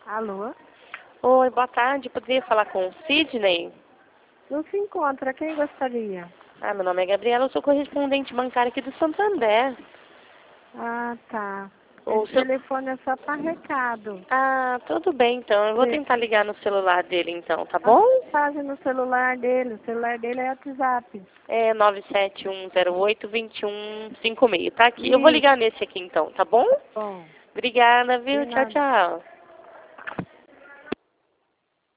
Alô? Oi, boa tarde. Poderia falar com o Sidney? Não se encontra. Quem gostaria? Meu nome é Gabriela, eu sou correspondente bancária aqui do Santander. Ah, tá. O Esse seu... telefone é só para recado. Tudo bem então. Eu vou Você tentar ligar no celular dele então, tá bom? faz no celular dele. O celular dele é WhatsApp. É 971082156. Tá aqui. Eu vou Isso. ligar nesse aqui então, tá bom? Bom, Obrigada, de viu? Tchau, nada. tchau.